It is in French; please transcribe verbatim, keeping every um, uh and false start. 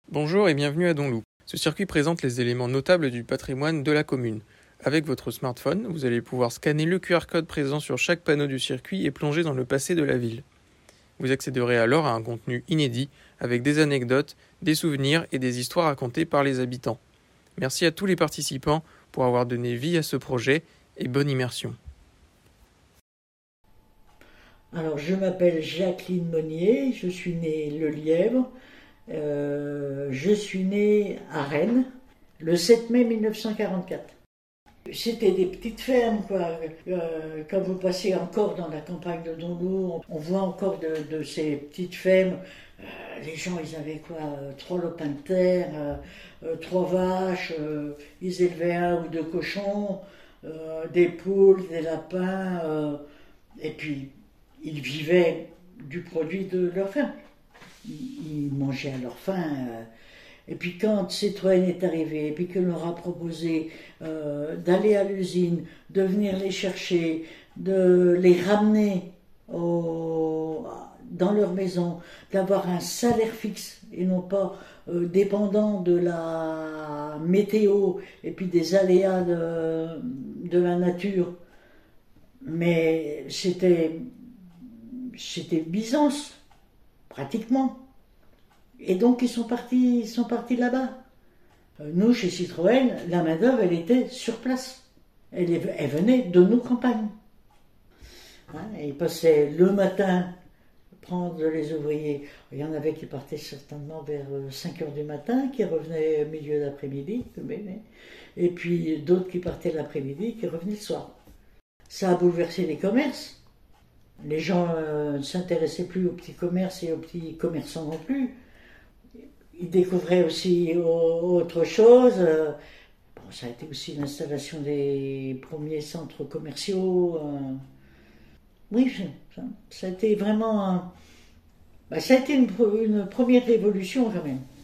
Bonjour et bienvenue à Donloup. Ce circuit présente les éléments notables du patrimoine de la commune. Avec votre smartphone, vous allez pouvoir scanner le Q R code présent sur chaque panneau du circuit et plonger dans le passé de la ville. Vous accéderez alors à un contenu inédit avec des anecdotes, des souvenirs et des histoires racontées par les habitants. Merci à tous les participants pour avoir donné vie à ce projet et bonne immersion. Alors, je m'appelle Jacqueline Monnier, je suis née Le Lièvre. Euh, je suis née à Rennes le sept mai mille neuf cent quarante-quatre. C'était des petites fermes, quoi. Euh, quand vous passez encore dans la campagne de Donloup, on voit encore de, de ces petites fermes. Euh, les gens, ils avaient quoi, euh, trois lopins de terre, euh, euh, trois vaches, euh, ils élevaient un ou deux cochons, euh, des poules, des lapins, euh, et puis ils vivaient du produit de leur ferme. Ils mangeaient à leur faim. Euh, et puis quand Citroën est arrivé, et puis qu'on leur a proposé euh, d'aller à l'usine, de venir les chercher, de les ramener au, dans leur maison, d'avoir un salaire fixe et non pas euh, dépendant de la météo et puis des aléas de, de la nature. Mais c'était, c'était Byzance, pratiquement. Et donc ils sont partis, ils sont partis là-bas. Nous, chez Citroën, la main-d'œuvre, elle était sur place. Elle, elle venait de nos campagnes. Hein, ils passaient le matin prendre les ouvriers. Il y en avait qui partaient certainement vers cinq heures du matin, qui revenaient au milieu d'après-midi. Et puis d'autres qui partaient l'après-midi, qui revenaient le soir. Ça a bouleversé les commerces. Les gens euh, ne s'intéressaient plus aux petits commerces et aux petits commerçants non plus. Ils découvraient aussi autre chose. Bon, ça a été aussi l'installation des premiers centres commerciaux. Oui, ça, ça a été vraiment... Ben, ça a été une, une première révolution quand même.